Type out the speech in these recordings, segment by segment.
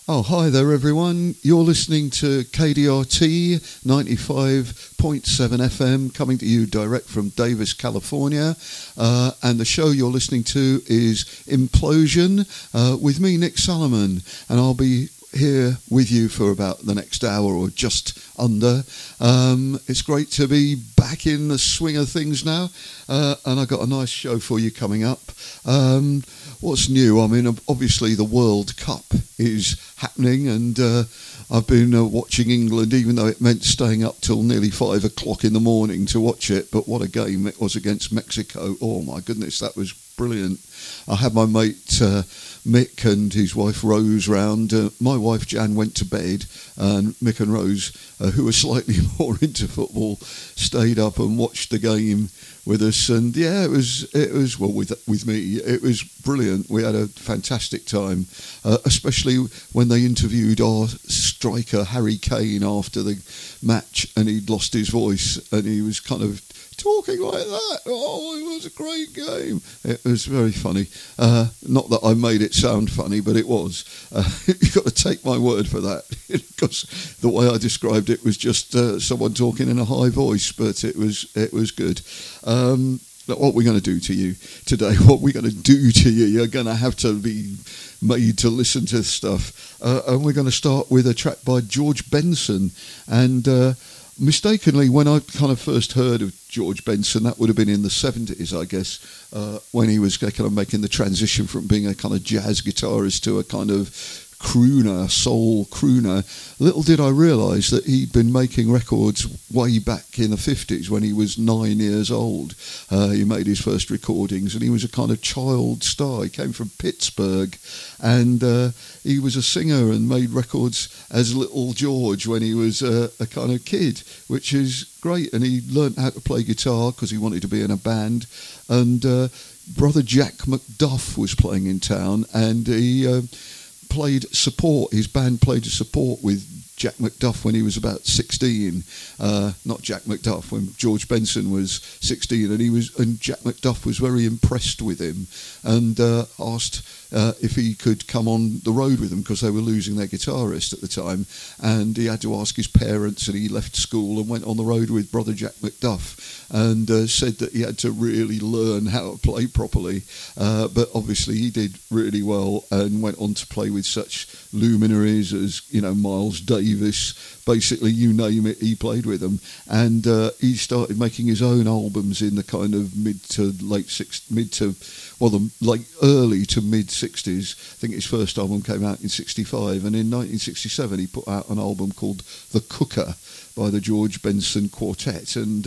Oh, hi there, everyone. You're listening to KDRT 95.7 FM, coming to you direct from Davis, California. And the show you're listening to is Implosion with me, Nick Solomon. And I'll be here with you for about the next hour or just under. It's great to be back in the swing of things now. And I've got a nice show for you coming up. What's new? I mean, obviously the World Cup is happening, and I've been watching England, even though it meant staying up till nearly 5 o'clock in the morning to watch it. But what a game it was against Mexico. Oh my goodness, that was brilliant. I had my mate Mick and his wife Rose round. My wife Jan went to bed, and Mick and Rose, who were slightly more into football, stayed up and watched the game with us. And yeah, it was well, with me, it was brilliant. We had a fantastic time, especially when they interviewed our striker Harry Kane after the match, and he'd lost his voice and he was kind of talking like that. Oh, it was a great game. It was very funny. Not that I made it sound funny, but it was. You've got to take my word for that, because the way I described it was just someone talking in a high voice, but it was good. What we're going to do to you today, what we're going to do to you, you're going to have to be made to listen to stuff. And we're going to start with a track by George Benson. And mistakenly, when I kind of first heard of George Benson, that would have been in the 70s, I guess, when he was kind of making the transition from being a kind of jazz guitarist to a kind of crooner, soul crooner. Little did I realise that he'd been making records way back in the 50s when he was 9 years old. He made his first recordings, and he was a kind of child star. He came from Pittsburgh, and he was a singer and made records as Little George when he was a kind of kid, which is great. And he learnt how to play guitar because he wanted to be in a band. And brother Jack McDuff was playing in town, and he played support. His band played support with Jack McDuff when he was about 16. Not Jack McDuff, when George Benson was 16, and Jack McDuff was very impressed with him and asked if he could come on the road with them, because they were losing their guitarist at the time, and he had to ask his parents, and he left school and went on the road with brother Jack McDuff, and said that he had to really learn how to play properly, but obviously he did really well and went on to play with such luminaries as, Miles Davis. Basically, you name it, he played with them. And he started making his own albums in the kind of early to mid 60s. I think his first album came out in 65, and in 1967 he put out an album called The Cooker by the George Benson Quartet, and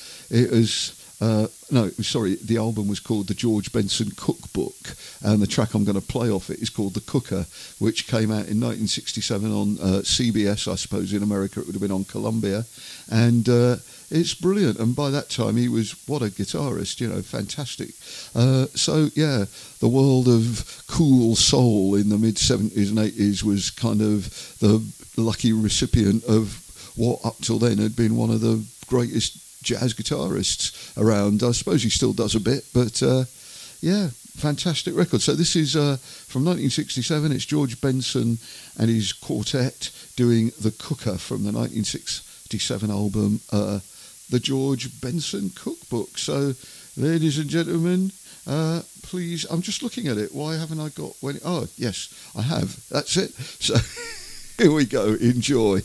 the album was called The George Benson Cookbook, and the track I'm going to play off it is called The Cooker, which came out in 1967 on CBS. I suppose in America it would have been on Columbia, and it's brilliant. And by that time he was, what a guitarist, fantastic. So yeah, the world of cool soul in the mid-70s and 80s was kind of the lucky recipient of what up till then had been one of the greatest jazz guitarists around. I suppose he still does a bit, but yeah, fantastic record. So this is from 1967. It's George Benson and his quartet doing The Cooker from the 1967 album, The George Benson Cookbook. So, ladies and gentlemen, please, I'm just looking at it. Why haven't I got... Oh, yes, I have. That's it. So, here we go. Enjoy.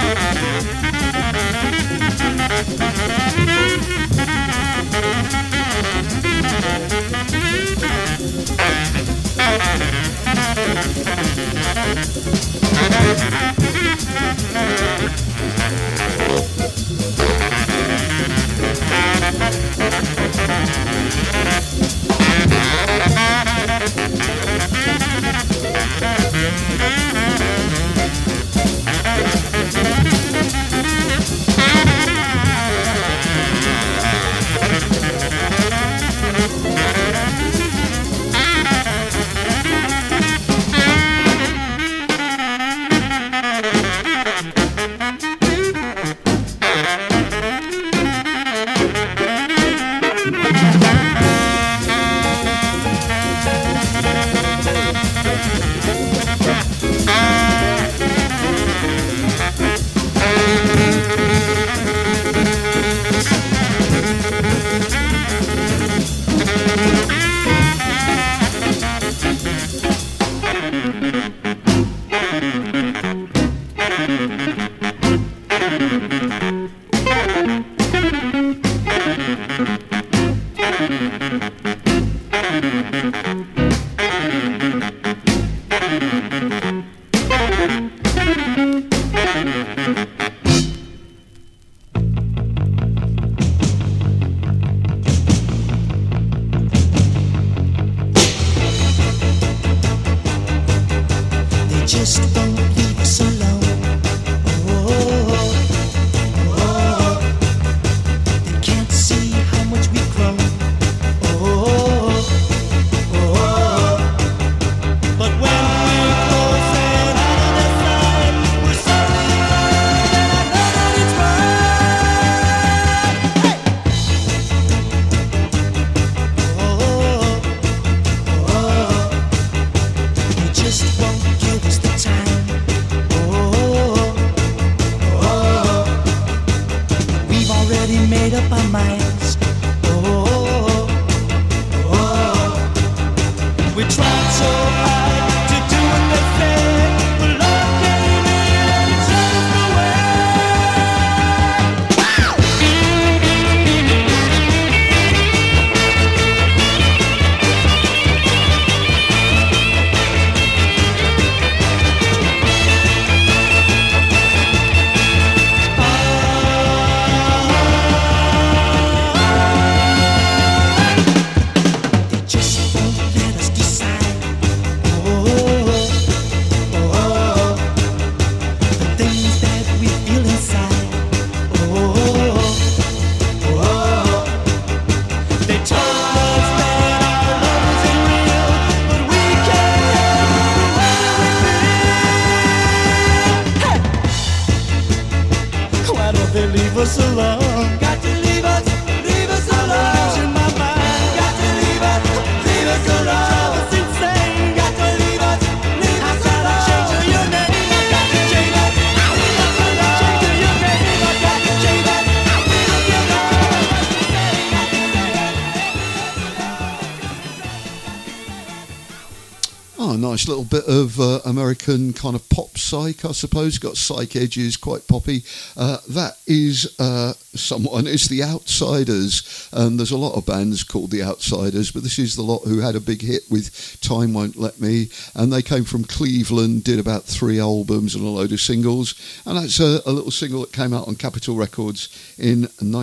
Nice little bit of American kind of pop psych, I suppose. Got psych edges, quite poppy. That is someone, it's the Outsiders, and there's a lot of bands called the Outsiders, but this is the lot who had a big hit with Time Won't Let Me, and they came from Cleveland, did about 3 albums and a load of singles, and that's a little single that came out on Capitol Records in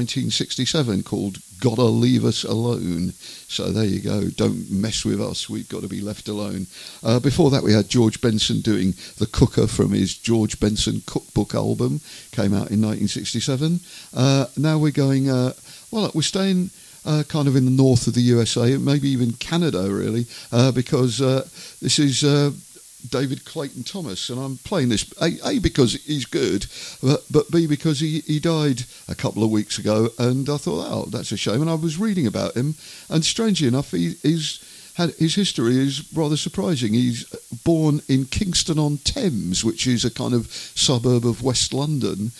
1967 called Gotta Leave Us Alone. So there you go, don't mess with us, we've got to be left alone. Before that we had George Benson doing The Cooker from his George Benson Cookbook album, came out in 1967. Now we're going, we're staying kind of in the north of the USA, maybe even Canada really, because this is David Clayton Thomas, and I'm playing this A because he's good, but B because he died a couple of weeks ago, and I thought, oh, that's a shame. And I was reading about him, and strangely enough, his history is rather surprising. He's born in Kingston-on-Thames, which is a kind of suburb of West London,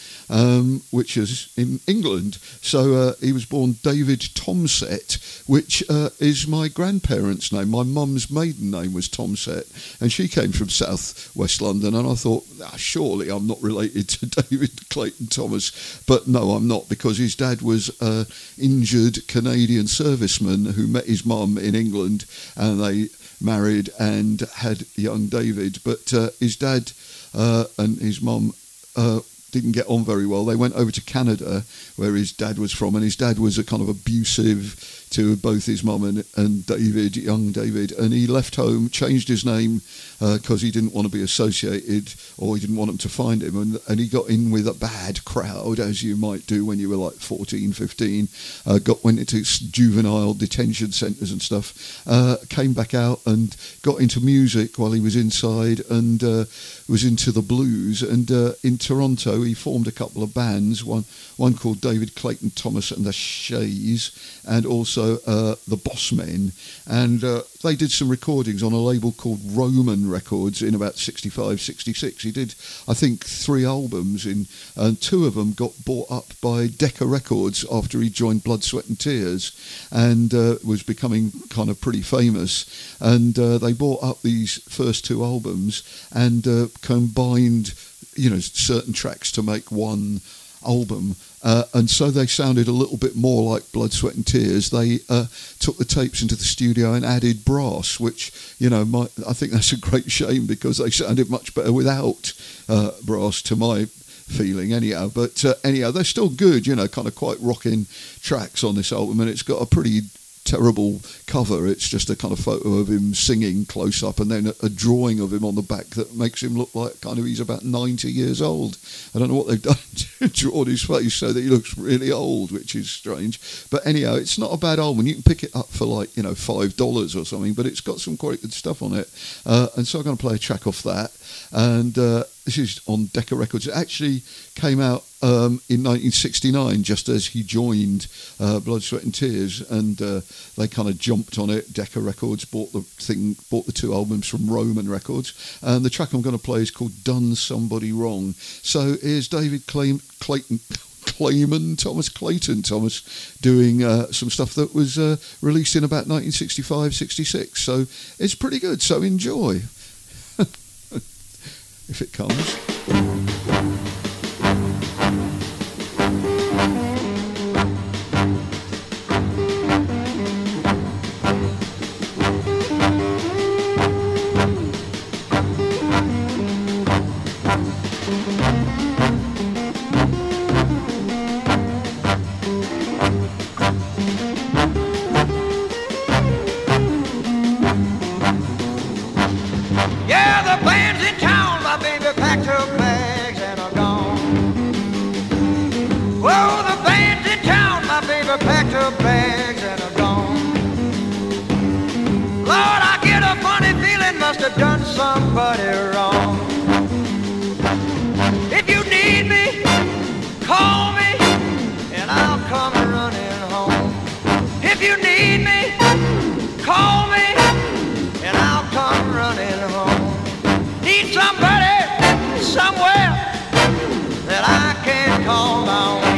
which is in England. So he was born David Tomset, which is my grandparents' name. My mum's maiden name was Tomset, and she came from South West London. And I thought, surely I'm not related to David Clayton Thomas. But no, I'm not, because his dad was an injured Canadian serviceman who met his mum in England, and they married and had young David. But his dad and his mum didn't get on very well. They went over to Canada, where his dad was from, and his dad was a kind of abusive to both his mum and David, young David, and he left home, changed his name because he didn't want to be associated, or he didn't want them to find him, and he got in with a bad crowd, as you might do when you were like 14, 15, went into juvenile detention centres and stuff, came back out and got into music while he was inside, and was into the blues, and in Toronto he formed a couple of bands, one called David Clayton Thomas and the Shays, and also the Bossmen, and they did some recordings on a label called Roman Records in about 65, 66. He did, I think, 3 albums, and 2 of them got bought up by Decca Records after he joined Blood, Sweat and Tears, and was becoming kind of pretty famous, and they bought up these first 2 albums and combined, certain tracks to make one album, and so they sounded a little bit more like Blood, Sweat and Tears. They took the tapes into the studio and added brass, which, I think that's a great shame, because they sounded much better without brass, to my feeling anyhow. But anyhow, they're still good, kind of quite rocking tracks on this album, and it's got a pretty terrible cover. It's just a kind of photo of him singing close up, and then a drawing of him on the back that makes him look like kind of he's about 90 years old. I don't know what they've done to draw his face so that he looks really old, which is strange. But anyhow, it's not a bad album. You can pick it up for like, $5 or something, but it's got some quite good stuff on it. And so I'm going to play a track off that. And this is on Decca Records. It actually came out in 1969, just as he joined Blood, Sweat and Tears, and they kind of jumped on it. Decca Records bought the 2 albums from Roman Records, and the track I'm going to play is called Done Somebody Wrong. So here's David Clayton Thomas doing some stuff that was released in about 1965, 66. So it's pretty good, so enjoy. If it comes. Somebody wrong. If you need me, call me, and I'll come running home. If you need me, call me, and I'll come running home. Need somebody somewhere that I can call my own.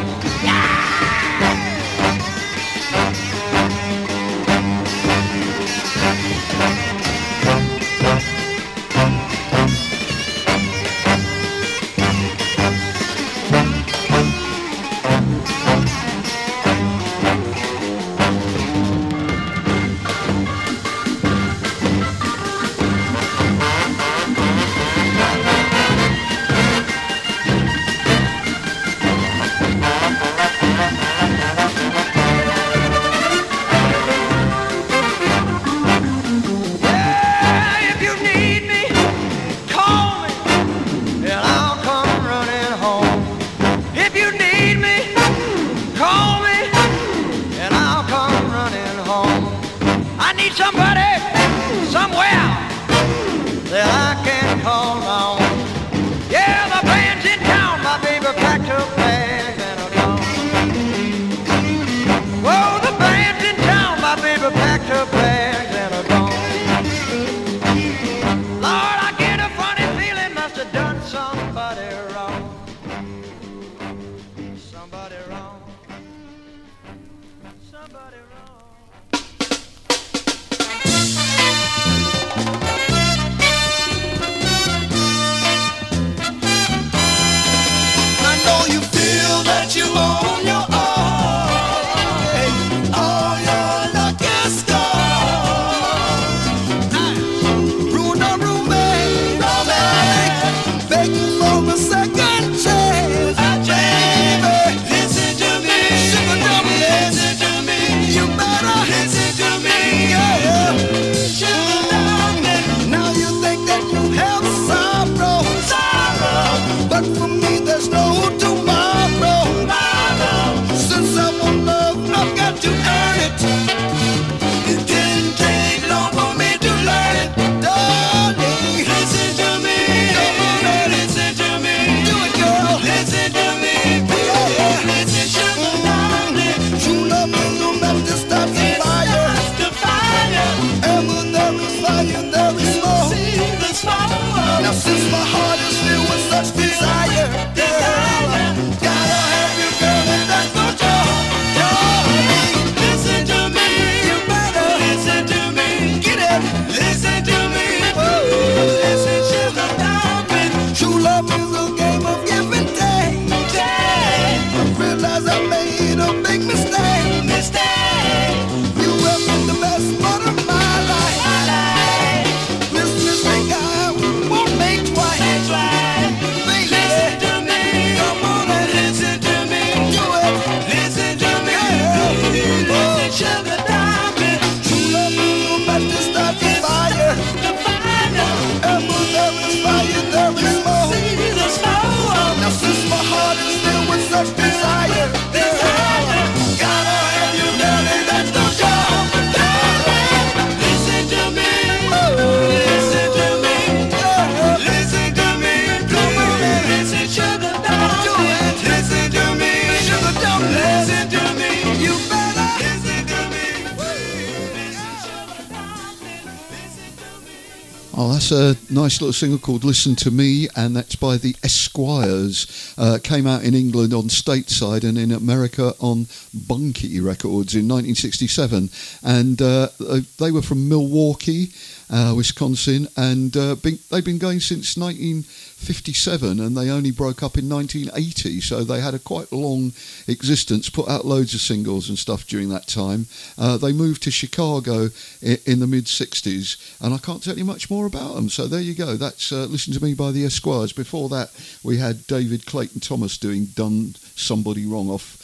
Oh, that's a nice little single called Listen to Me, and that's by the Esquires. Came out in England on Stateside and in America on Bunky Records in 1967. And they were from Milwaukee, Wisconsin, and they've been going since 1957, and they only broke up in 1980, so they had a quite long existence, put out loads of singles and stuff during that time. They moved to Chicago in the mid-60s, and I can't tell you much more about them, so there you go. That's Listen to Me by the Esquires. Before that, we had David Clayton Thomas doing Done Somebody Wrong off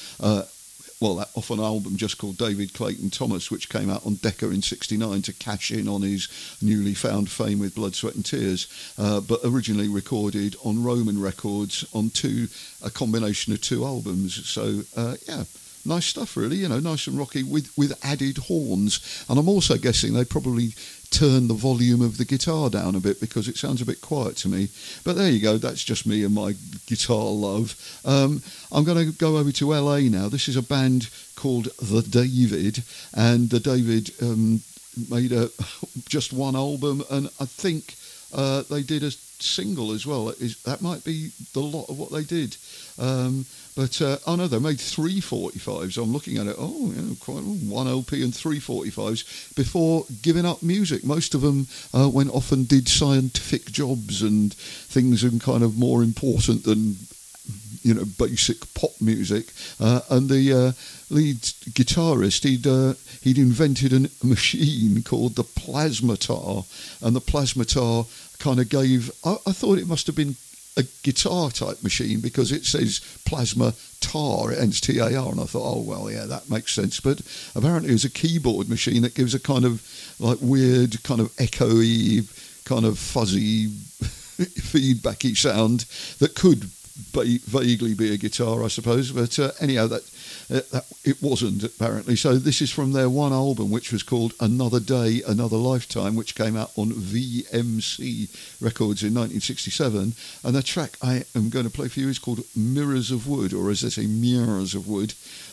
an album just called David Clayton Thomas, which came out on Decca in '69 to cash in on his newly found fame with Blood, Sweat and Tears, but originally recorded on Roman Records on a combination of two albums. So, yeah, nice stuff really, nice and rocky with added horns. And I'm also guessing they probably turn the volume of the guitar down a bit because it sounds a bit quiet to me. But there you go, that's just me and my guitar love. I'm going to go over to LA now. This is a band called The David, and The David made just one album, and I think they did a single as well. That might be the lot of what they did. No, they made 3 45s. I'm looking at it. Quite one LP and 3 45s before giving up music. Most of them went off and did scientific jobs and things and kind of more important than basic pop music. And the lead guitarist, he'd invented a machine called the Plasmatar, and the Plasmatar kind of gave. I thought it must have been a guitar type machine because it says plasma tar, it ends TAR, and I thought, oh well, yeah, that makes sense. But apparently it was a keyboard machine that gives a kind of like weird kind of echoey, kind of fuzzy feedbacky sound that could vaguely be a guitar, I suppose. But anyhow, that it wasn't apparently. So this is from their one album, which was called Another Day, Another Lifetime, which came out on VMC Records in 1967. And the track I am going to play for you is called Mirrors of Wood, or as they say, Mirrors of Wood.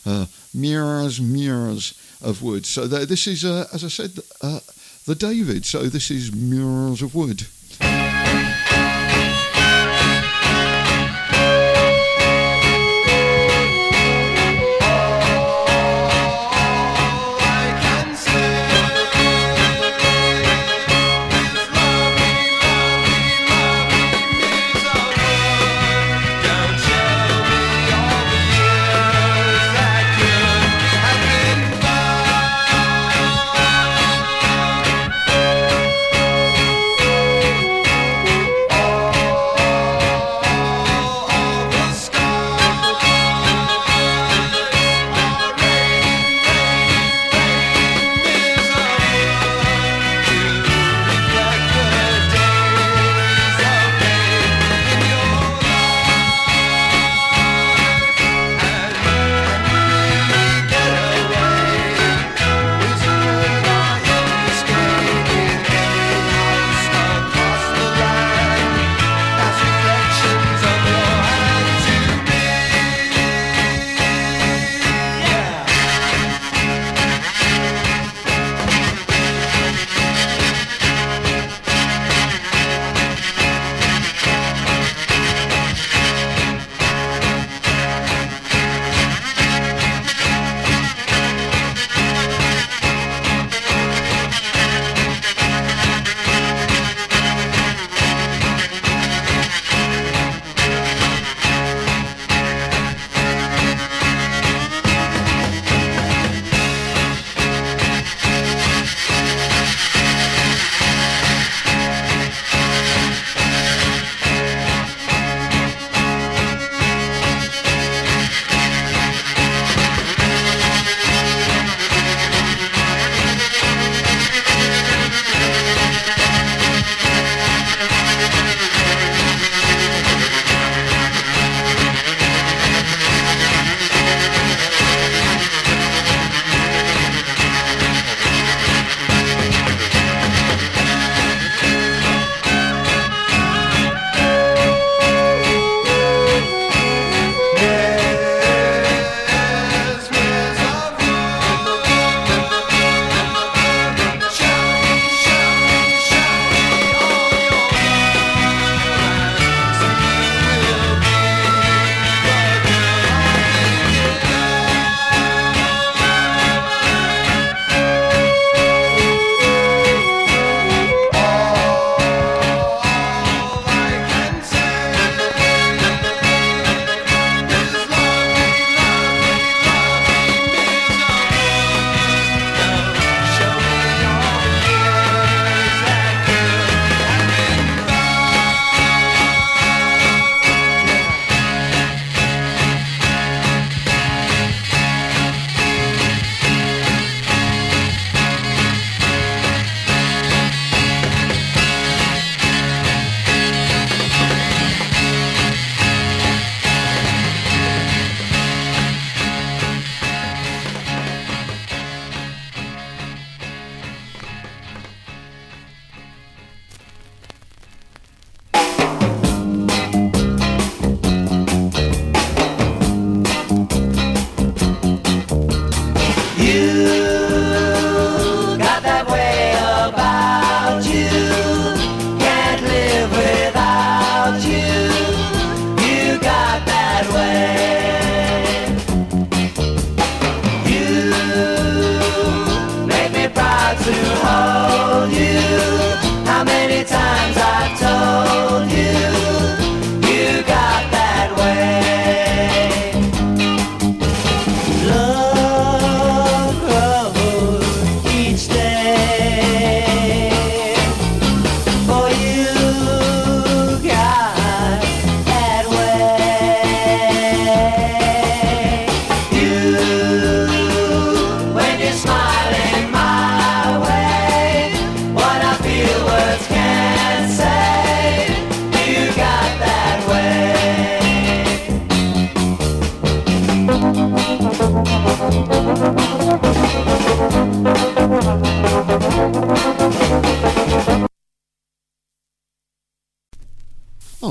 Mirrors of Wood. So this is, as I said, The David. So this is Mirrors of Wood. Thank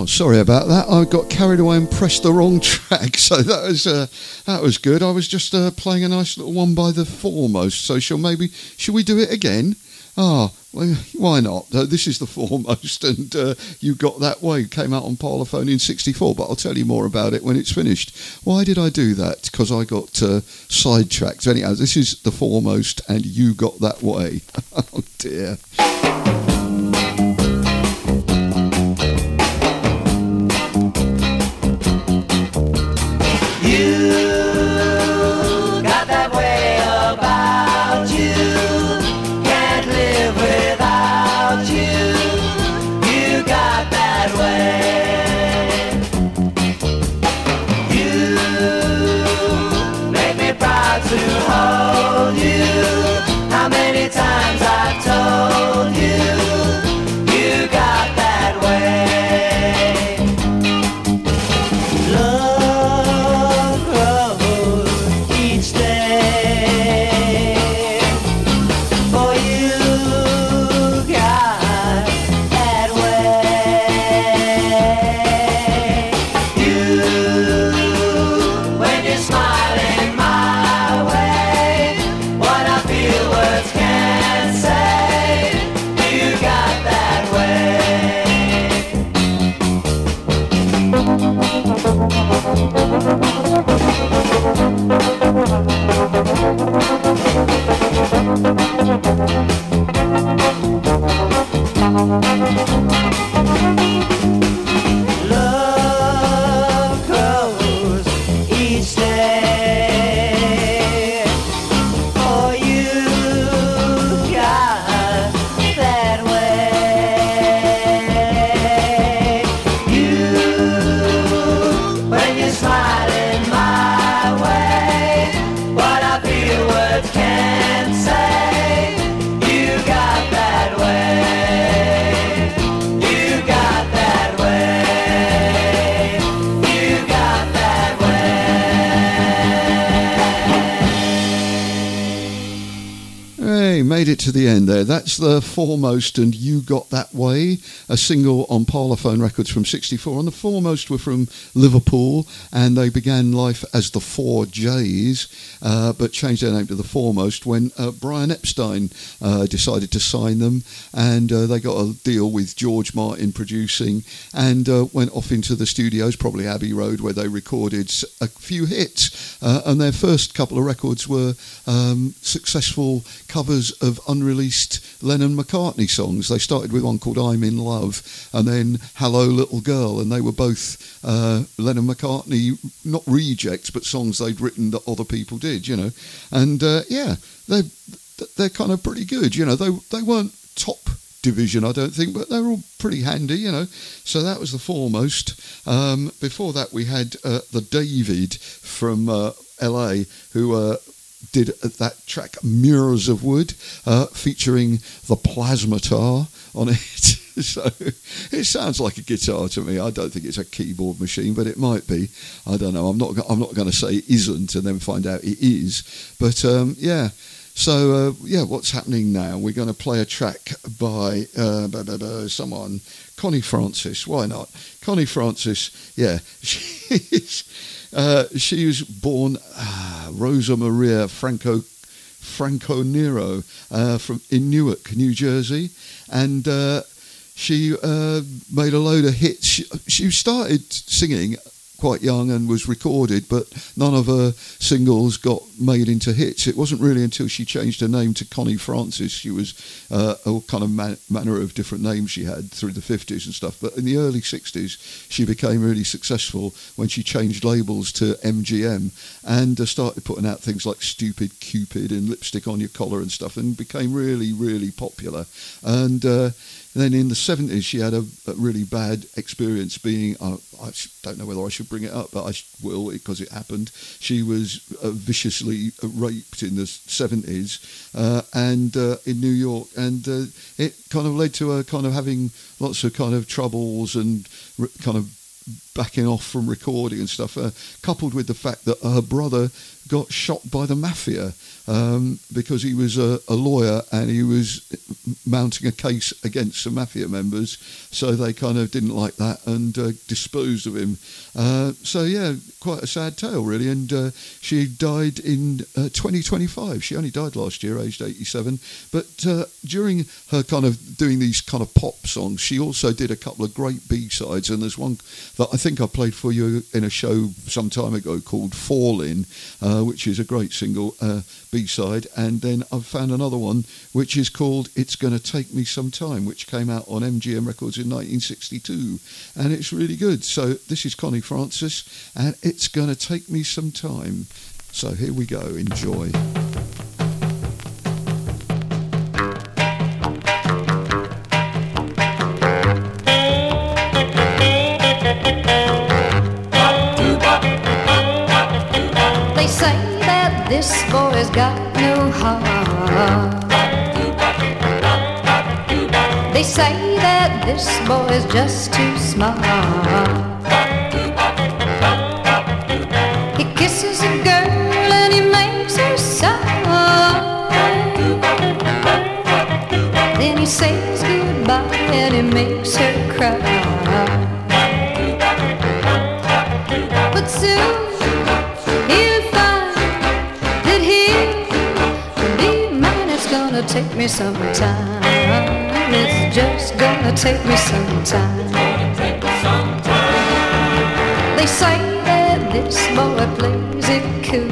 Oh, sorry about that. I got carried away and pressed the wrong track. So that was good. I was just playing a nice little one by The Foremost. So should we do it again? Ah, well, why not? This is The Foremost, and You Got That Way came out on Parlophone in '64, but I'll tell you more about it when it's finished. Why did I do that? Because I got sidetracked. Anyhow, this is The Foremost and You Got That Way. Oh dear. Times I've told you, you got that way. Love grows each day, for you got that way. You, when you're smiling my way, what I feel words can't say, you got that way. Love grows each day, for you got that way. You, when you're smiling my way, what I feel words can't say, you got that way. You got that way. You got that way. Hey, made it to the end there. That's The Foremost and You Got That Way, a single on Parlophone Records from '64. And The Foremost were from Liverpool, and they began life as the 4Js, but changed their name to The Foremost when Brian Epstein decided to sign them, and they got a deal with George Martin producing, and went off into the studios, probably Abbey Road, where they recorded a few hits. And their first couple of records were successful covers of unreleased Lennon-McCartney songs. They started with one called I'm in Love, and then Hello Little Girl, and they were both Lennon-McCartney, not rejects, but songs they'd written that other people did, you know. And yeah, they're kind of pretty good, you know. They weren't top division, I don't think, but they're all pretty handy, you know. So that was The Foremost. Before that, we had the David from LA, who did that track Mirrors of Wood, featuring the Plasmatar on it. So it sounds like a guitar to me. I don't think it's a keyboard machine, but it might be. I don't know. I'm not going to say it isn't and then find out it is. But yeah. So yeah, what's happening now? We're going to play a track by someone, Connie Francis. Why not? Connie Francis. Yeah, she was born Rosa Maria Franco Nero in Newark, New Jersey, and she made a load of hits. She started singing quite young and was recorded, but none of her singles got made into hits. It wasn't really until she changed her name to Connie Francis. She was all kind of manner of different names she had through the 50s and stuff. But in the early 60s, she became really successful when she changed labels to MGM and started putting out things like Stupid Cupid and Lipstick on Your Collar and stuff, and became really, really popular. And then in the 70s, she had a really bad experience being, I don't know whether I should bring it up, but I will because it happened. She was viciously raped in the 70s and in New York, and it kind of led to her kind of having lots of kind of troubles and kind of backing off from recording and stuff, coupled with the fact that her brother, got shot by the mafia because he was a lawyer and he was mounting a case against some mafia members. So they kind of didn't like that and disposed of him. So yeah, quite a sad tale really. And she died in 2025. She only died last year, aged 87. But during her kind of doing these kind of pop songs, she also did a couple of great B-sides. And there's one that I think I played for you in a show some time ago called Fallin', which is a great single B-side. And then I've found another one which is called It's Gonna Take Me Some Time, which came out on MGM Records in 1962, and it's really good. So this is Connie Francis and It's Gonna Take Me Some Time. So here we go, enjoy. They say that this boy's got no heart. They say that this boy's just too smart. He kisses a girl and he makes her sigh. Then he says goodbye and he makes her cry. But soon he'll find that he'll be mine. It's gonna take me some time. It's just gonna take me some time. They say that this boy plays it cool.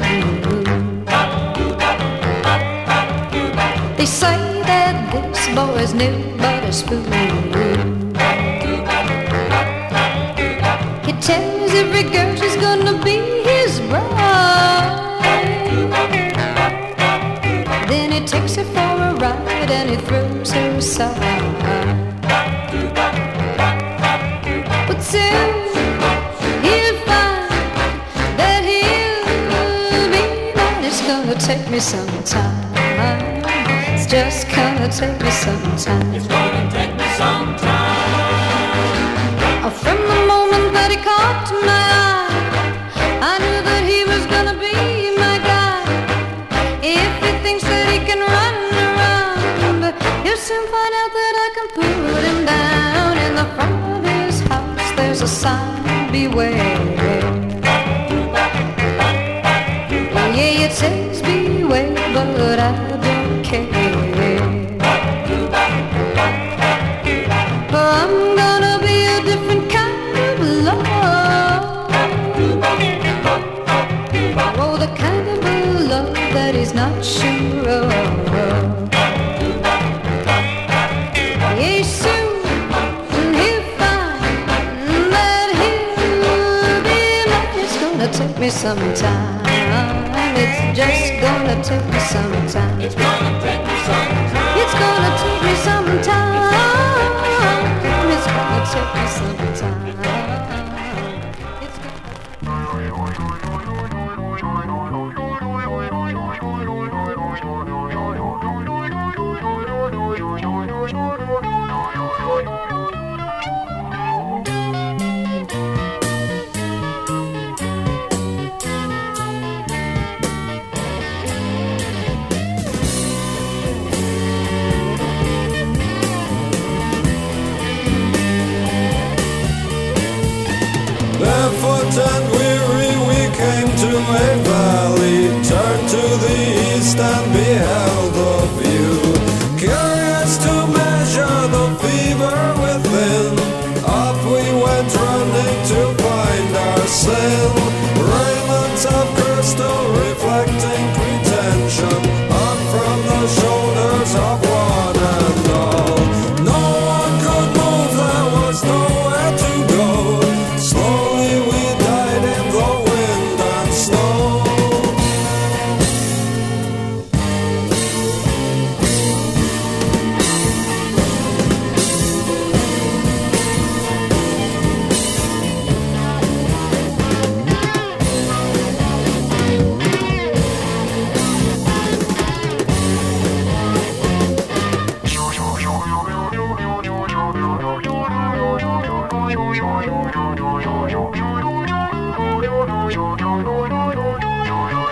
They say that this boy's new but a spoon. He tells every girl she's gonna be his bride. Then he takes her for a ride and he throws her aside. But soon he'll find that he'll be mine. It's gonna take me some time. It's just gonna take me some time. It's gonna take me some time. From the moment that he caught my eye, I knew that he was gonna be my guy. If he thinks that he can run around, he'll soon find out that I can put him down. In the front of his house there's a sign, beware. Yeah, it says beware, but I don't care. For I'm gonna be a different kind of love. Oh, the kind of love that he's not sure of. Yeah, soon he'll find that he'll be mine. It's gonna take me some time. It's just gonna take me some time. It's gonna take me some time. It's gonna take me some time. It's gonna take me some time. It's Barefoot and weary we came to a valley, turned to the east and beheld the view. Curious to measure the fever within, up we went running to find our sin. Raiments of crystal reflecting pretension, hung from the shoulders of one and all. No one could move, there was nowhere to go. Slowly we died in the wind and snow.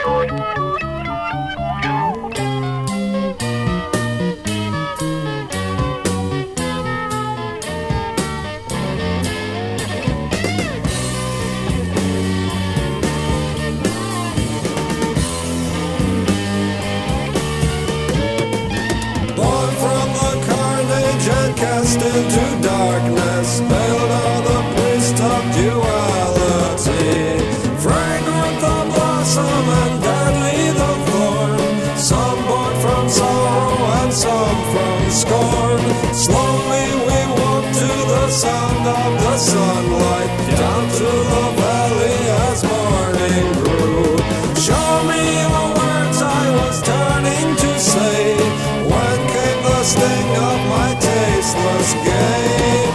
Born from the carnage and cast into darkness, veiled are the priest of duality. Fragrant the blossom and deadly the thorn, some born from sorrow and some from scorn. Slowly we walk to the sound of the sunlight, down to the valley as morning grew. Show me the words I was turning to say, when came the sting of my tasteless game.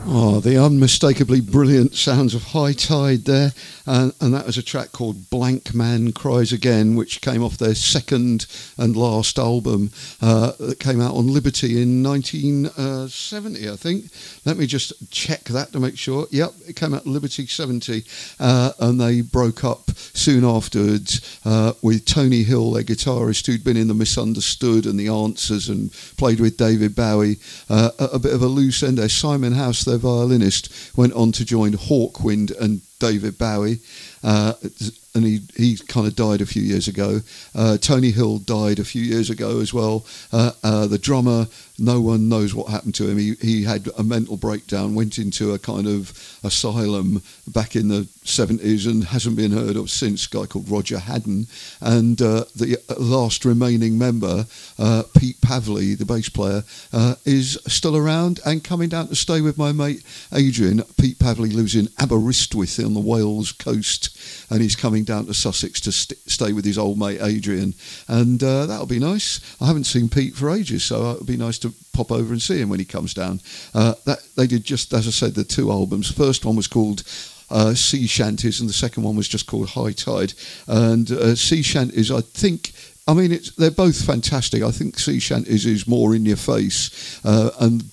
Oh, the unmistakably brilliant sounds of High Tide there. And that was a track called Blank Man Cries Again, which came off their second and last album that came out on Liberty in 1970, I think. Let me just check that to make sure. Yep, it came out Liberty 70, and they broke up soon afterwards with Tony Hill, their guitarist, who'd been in The Misunderstood and The Answers and played with David Bowie. A bit of a loose end there. Simon House, their violinist, went on to join Hawkwind and David Bowie, and he kind of died a few years ago. Tony Hill died a few years ago as well. The drummer, no one knows what happened to him. He had a mental breakdown, went into a kind of asylum back in the 70s and hasn't been heard of since, a guy called Roger Haddon. And the last remaining member, Pete Pavley, the bass player, is still around and coming down to stay with my mate Adrian. Pete Pavley lives in Aberystwyth on the Wales coast, and he's coming down to Sussex to stay with his old mate Adrian, and that'll be nice. I haven't seen Pete for ages, so it would be nice to pop over and see him when he comes down. They did, just as I said, the two albums. The first one was called Sea Shanties, and the second one was just called High Tide. And Sea Shanties, I think, I mean, they're both fantastic. I think Sea Shanties is more in your face, and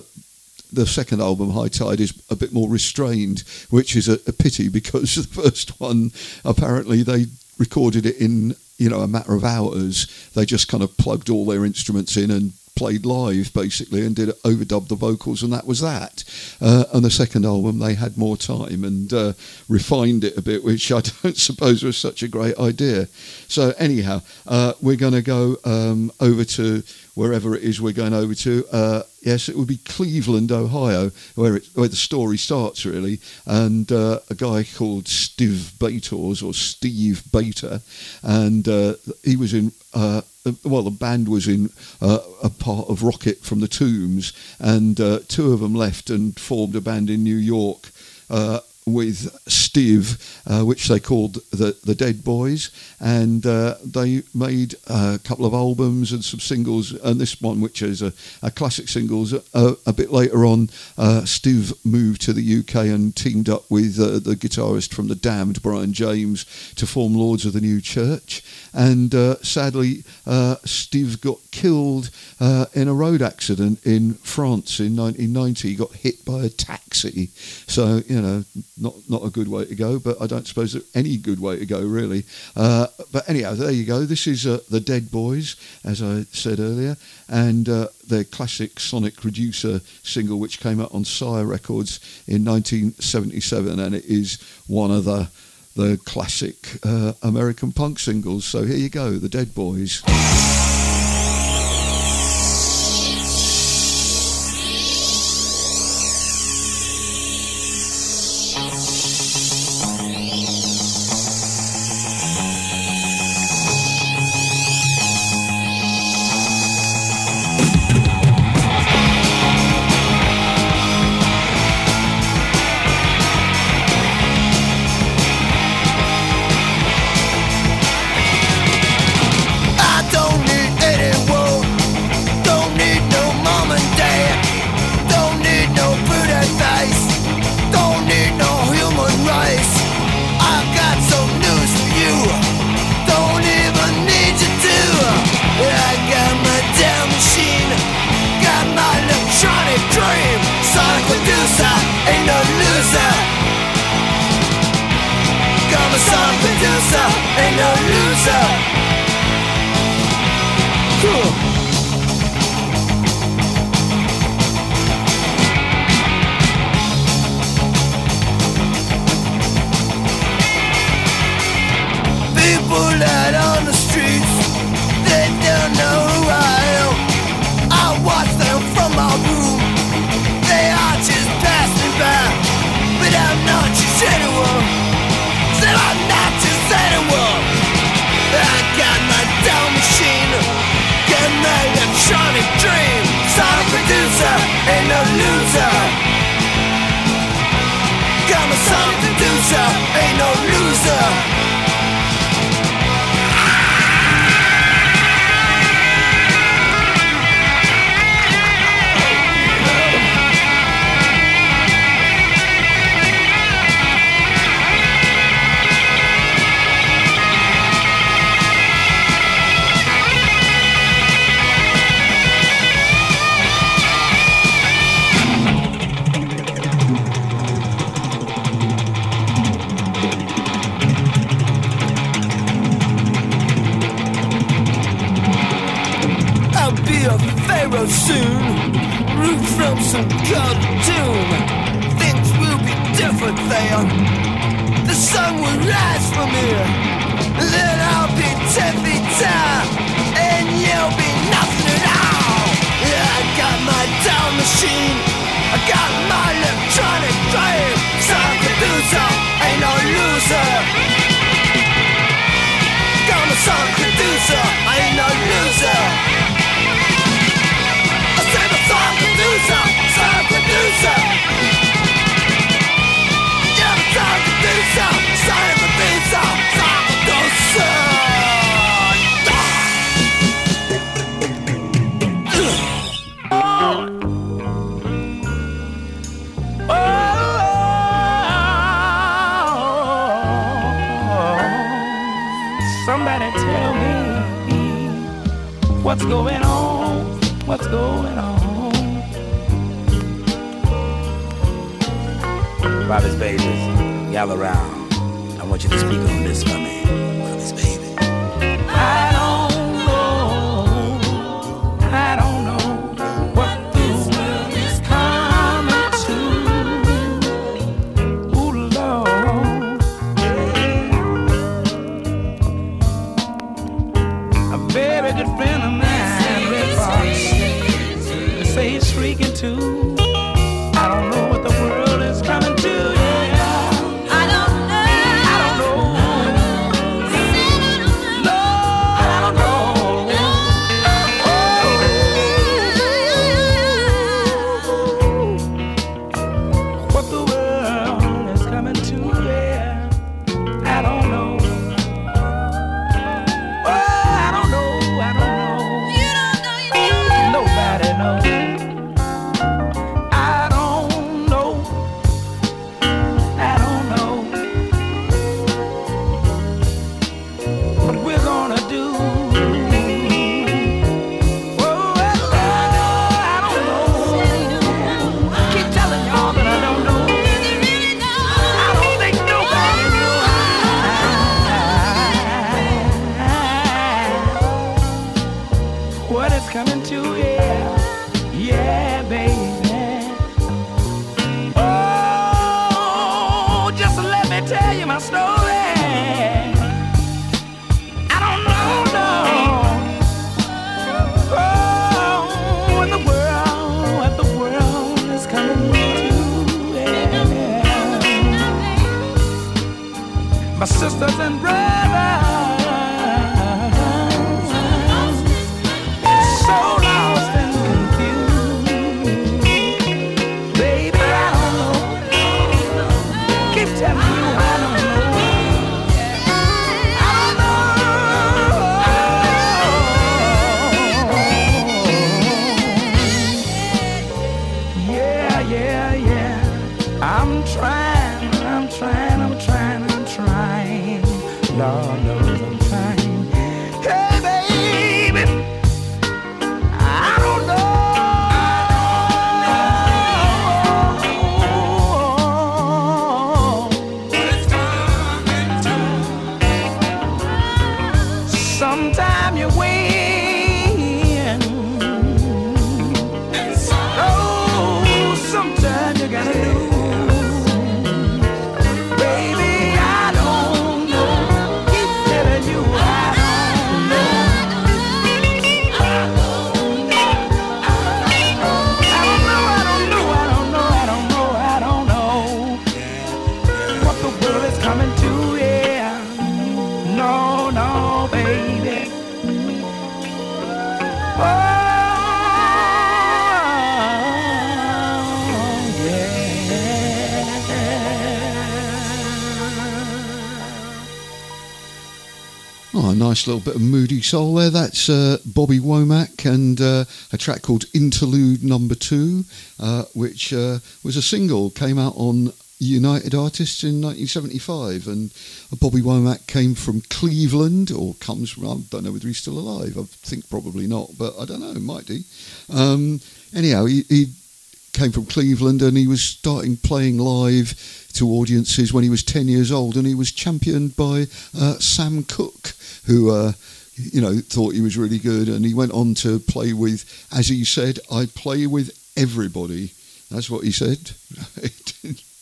the second album, High Tide, is a bit more restrained, which is a pity, because the first one, apparently they recorded it in, a matter of hours. They just kind of plugged all their instruments in and played live, basically, and did overdubbed the vocals, and that was that. And the second album, they had more time and refined it a bit, which I don't suppose was such a great idea. So anyhow, we're going to go over to wherever it is we're going over to. Yes, it would be Cleveland, Ohio, where the story starts, really. And a guy called Steve Bater, and he was in, the band was in a part of Rocket from the Tombs, and two of them left and formed a band in New York with Steve, which they called the Dead Boys, and they made a couple of albums and some singles, and this one, which is a classic singles. A bit later on, Steve moved to the UK and teamed up with the guitarist from The Damned, Brian James, to form Lords of the New Church, and sadly Steve got killed in a road accident in France in 1990. He got hit by a taxi, so not a good way to go, but I don't suppose there's any good way to go, really. But anyhow, there you go. This is the Dead Boys, as I said earlier, and their classic Sonic Reducer single, which came out on Sire Records in 1977, and it is one of the classic American punk singles. So here you go, the Dead Boys. Anyone, so I'm not just anyone. I would fail, the sun would rise from here. Then I'll be 10 feet tall, and you'll be nothing at all. Yeah, I got my down machine, I got my electronic drive. Some producer ain't no loser. Got my song producer, I ain't no loser. I say my song producer, song producer. Yeah, my song producer, song producer, song producer. Somebody tell me what's going on, what's going on. Bobby's babies, y'all around. I want you to speak on this for me. Bobby's baby. I don't know what this world is coming to. Ooh, Lord. A very good friend of mine, Red Fox, they say he's shrieking too. I don't know what the world is coming to. I don't know. I don't know. No, I don't know. What the world is coming to, yeah. I don't know. Oh, I don't know, I don't know. You don't know, you don't know. Nobody knows. I don't know. I don't know what we're gonna do. Oh, I don't know. I keep telling y'all that I don't know. I don't think nobody knows what is coming to, yeah. Yeah, baby. Oh, just let me tell you my story. I don't know, no. Oh, what the world is coming to, yeah. My sisters and brothers, so lost and confused. Baby, I don't know. Keep telling you I don't know. I don't know. Yeah, yeah, yeah. I'm trying. Lord knows I'm trying. Hey, baby, I don't know. It's coming to. Sometime you win. Oh, sometime you gotta lose. Baby, I don't know. Keep telling you I don't know. I don't know what the world is coming to, yeah. No, baby. Oh, yeah. Oh, a nice little bit of moody soul there. That's Bobby Womack and a track called Interlude Number 2, which was a single, came out on United Artists in 1975. And Bobby Womack came from Cleveland, or comes from, I don't know whether he's still alive. I think probably not, but I don't know, might be. Anyhow, he came from Cleveland and he was starting playing live to audiences when he was 10 years old, and he was championed by Sam Cooke, who thought he was really good, and he went on to play with, as he said, I play with everybody. That's what he said.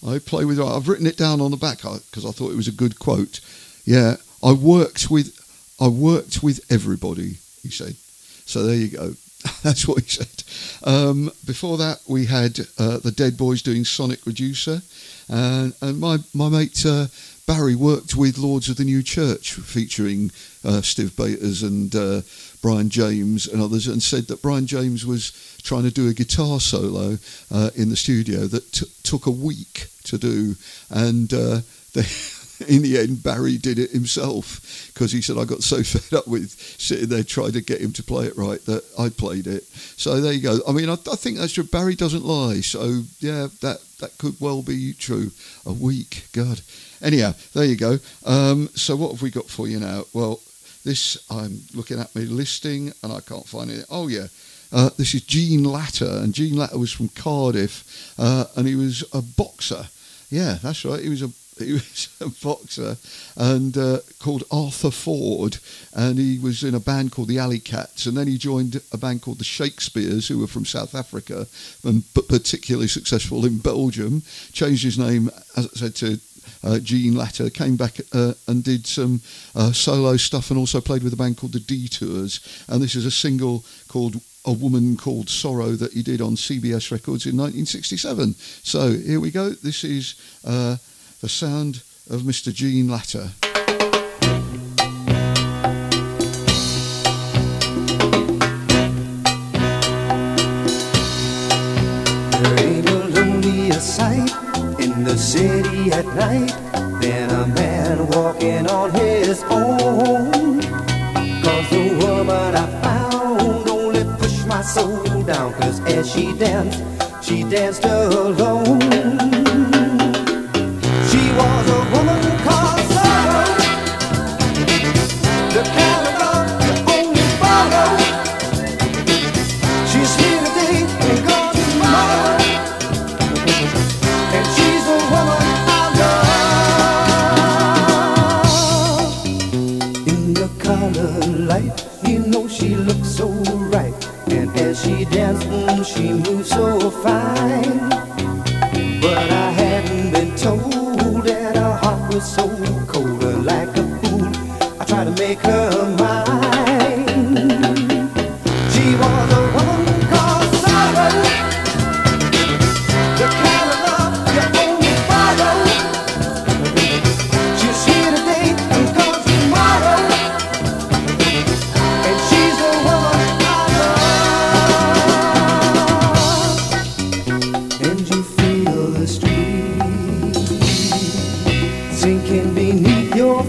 I play with. I've written it down on the back because I thought it was a good quote. Yeah, I worked with everybody. He said. So there you go. That's what he said. Before that, we had the Dead Boys doing Sonic Reducer, and my mate Barry worked with Lords of the New Church, featuring Steve Bators and Brian James and others, and said that Brian James was trying to do a guitar solo in the studio that took a week to do, and in the end, Barry did it himself because he said, I got so fed up with sitting there trying to get him to play it right that I played it. So there you go. I mean, I think that's true. Barry doesn't lie. So, yeah, that could well be true. A week, God. Anyhow, there you go. So what have we got for you now? Well, I'm looking at my listing and I can't find it. Oh, yeah. This is Gene Latter, and Gene Latter was from Cardiff, and he was a boxer. Yeah, that's right. He was a boxer and called Arthur Ford, and he was in a band called the Alley Cats, and then he joined a band called the Shakespeares, who were from South Africa but particularly successful in Belgium. Changed his name, as I said, to Gene Latter, came back and did some solo stuff, and also played with a band called the Detours, and this is a single called A Woman Called Sorrow that he did on CBS Records in 1967. So here we go. This is the sound of Mr. Gene Latter. There ain't no lonelier sight in the city at night than a man walking on his own. 'Cause the woman I found only pushed my soul down, 'cause as she danced alone. She was a woman called sorrow, the kind of love you only follow. She's here today and gone tomorrow, and she's the woman I love. In the color light, you know she looks so right, and as she danced, she moves so fine. But I hadn't been told that her heart was so cold, and like a fool, I tried to make her mine. She was a woman called sorrow, the kind of love you only follow. She's here today and gone tomorrow, and she's the woman I love. And you feel the street sinking beneath your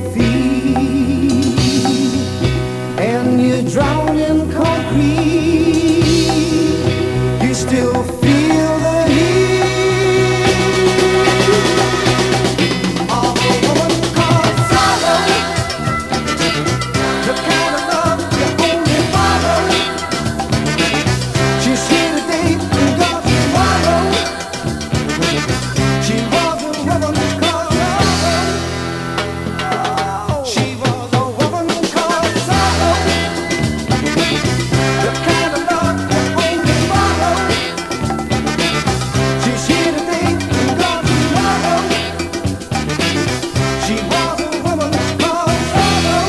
feet, and you drown in concrete. You still feel the heat of a woman called sorrow, the kind of love you only follow. She's here today and gone tomorrow. She was a woman called sorrow. She was a woman called sorrow, the kind of love you only follow. She's here today and gone tomorrow. She was a woman called sorrow.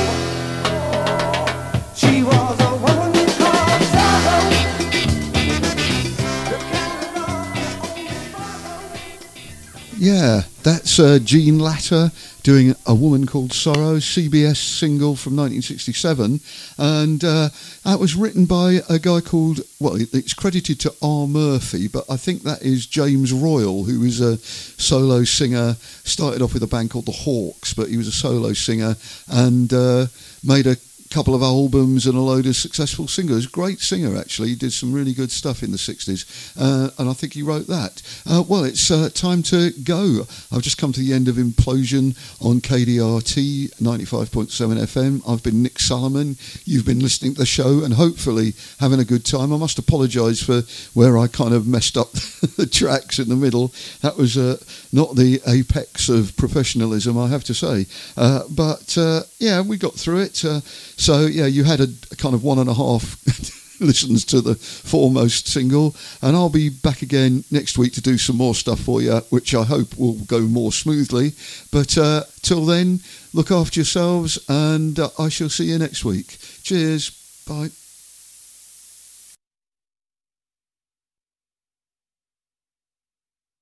She was a woman called sorrow, the kind of love you only follow. Yeah, that's Gene Latter doing A Woman Called Sorrow, CBS single from 1967, and that was written by a guy called, well, it's credited to R. Murphy, but I think that is James Royal, who is a solo singer, started off with a band called the Hawks, but he was a solo singer, and made a couple of albums and a load of successful singles. Great singer, actually. He did some really good stuff in the 60s, and I think he wrote that. Well, it's time to go. I've just come to the end of Implosion on KDRT 95.7 FM. I've been Nick Solomon. You've been listening to the show and hopefully having a good time. I must apologise for where I kind of messed up the tracks in the middle. That was not the apex of professionalism, I have to say. But yeah, we got through it. So, yeah, you had a kind of 1.5 listens to the foremost single. And I'll be back again next week to do some more stuff for you, which I hope will go more smoothly. But till then, look after yourselves, and I shall see you next week. Cheers. Bye.